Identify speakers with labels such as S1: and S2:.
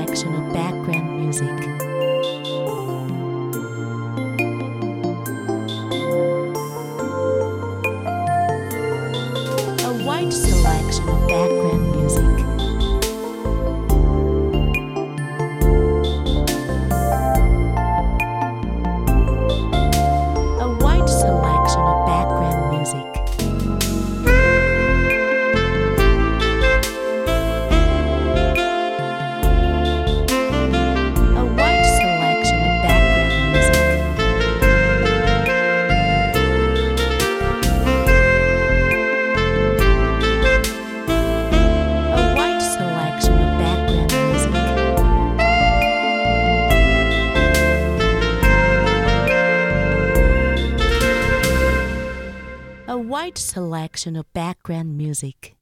S1: selection of background music. A wide selection of background music. A wide selection of background music. A wide selection of background music. A wide selection of background music. A wide selection of background music.